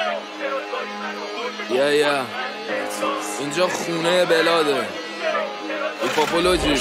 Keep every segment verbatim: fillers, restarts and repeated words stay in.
یا یا اینجا خونه بلاده ایپاپولوژی.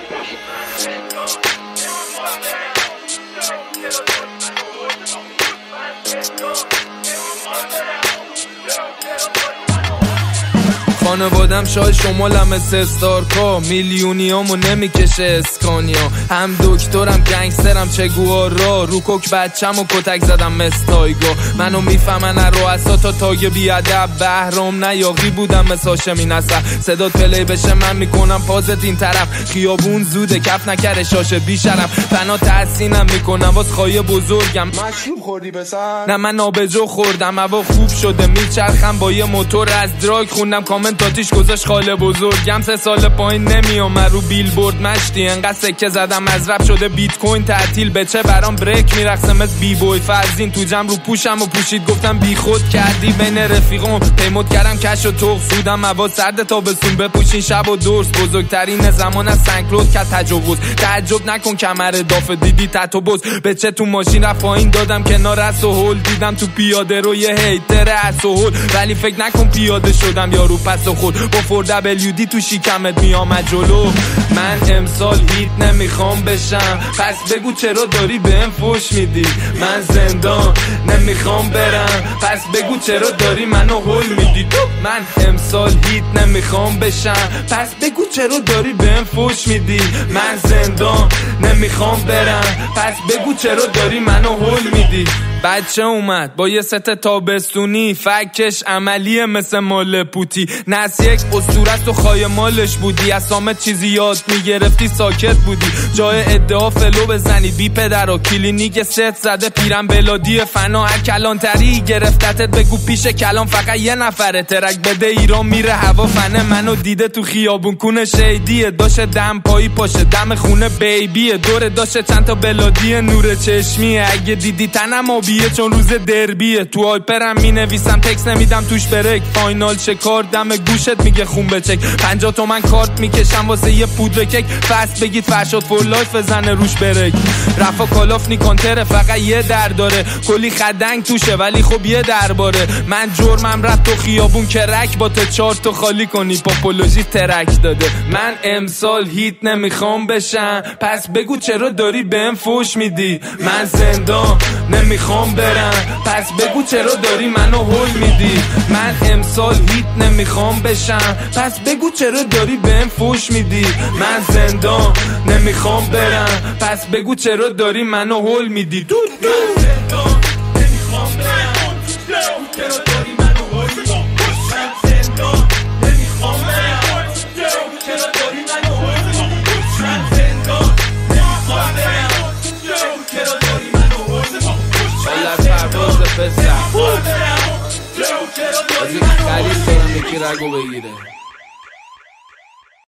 خانوادم شای شمالم استارکا، میلیونیامو نمیکشه اسکانیا. هم دکترم گنگسترم چگوارا، رو کوک بچم و کتک زدم مستایگا. منو میفهمن رؤسا تا تاگ بیادب، بهرام نیاقی بودم مثل هاشمی نصر. صدات پلی بشه من میکنم پازت این طرف، خیابون زوده کف نکره شاشه بیشرف. فنا تحسینم میکنم واس خواهی بزرگم. مشروب خوردی بسن؟ نه من آبجو خوردم، هوا خوب شده میچرخم با یه موتور از دراگ. خوندم کامنت تاتیش گذاشت خاله بزرگم. سه سال پایین نمیام رو بیلبورد مشتی، انقدر سکه زدم از رپ شده بیت کوین تعطیل. بچه برام بریک میرقصه مثل بی بوی فرزین، تو جمع رو پوشم و پوشید گفتم بی خود کردی بین رفیقام. پیمود کردم کش و توق سودم، هوا سرد تابستون بپوشین شب و درس. بزرگترین زمان از سنکلوز که تجاوز، تعجب نکن کمر دافه دیدی تتو بز. بچه تو ماشین رفت پایین دادم کنار از و هول، دیدم تو پیاده رو یه هیتر از و هول. ولی فکر نکن پیاده شدم یارو پس خود با فور دبلیو دی تو شیکمت میامد جلو. من امسال هیت نمیخوام بشم، پس بگو چرا داری بهم فوش میدی. من زندان نمیخوام برم، پس بگو چرا داری منو هول میدی. تو من امسال هیت نمیخوام بشم، پس بگو چرا داری بهم فوش میدی. من زندان نمیخوام برم، پس بگو چرا داری منو هول میدی. بچه اومد با یه ست تابستونی، فکش عملیه مثل مال پوتی. نس یک اسطورست و خای مالش بودی، از سامت چیزی یاد میگرفتی ساکت بودی. جای ادعا فلو بزنی بی پدر و کلینیک ست زده پیرم بلادی فنا. هر کلانتری گرفتتت بگو پیش کلام فقط یه نفره. ترک بده ایران میره هوا فنه، منو دیده تو خیابون کونه شیدیه. داشه دم پایی پاشه دم خونه بیبیه، دوره داشه چند تا بلادی نور چشمیه. اگه دیدی تنم آبیه چون روز دربیه، تو آیپرم می نویسم تکس نمیدم توش برک. فاینال شکار دم گوشت میگه خون بچک، پنجاه تومن کارت میکشم واسه یه پودر کک. فست بگید فرشاد فور لایف بزنه روش برک. رفا کالاف نیکانتره فقط یه در داره، کلی خدنگ توشه ولی خب یه درباره. من جرمم رفت تو خیابون که رک با تا چار تو خالی کنی پاپولوژی ترک داده. من امسال هیت نمیخوام بشم، پس بگو چرا داری بهم فوش میدی. من زندان نمیخوام برم، پس بگو چرا داری منو هول میدی. من امسال هیت نمیخوام بشم، پس بگو چرا داری بهم فوش میدی. من زندان نمیخوام برم، پس بگو چرا داری منو هول میدی. دو دو زندان نمیخوام برم، چرا داری منو هول میدی. من زندان نمیخوام برم، چرا داری منو هول میدی. من زندان نمیخوام برم، چرا داری منو هول میدی. حالا فرواز پسر از این خرید دارم یکی رگو بگیره.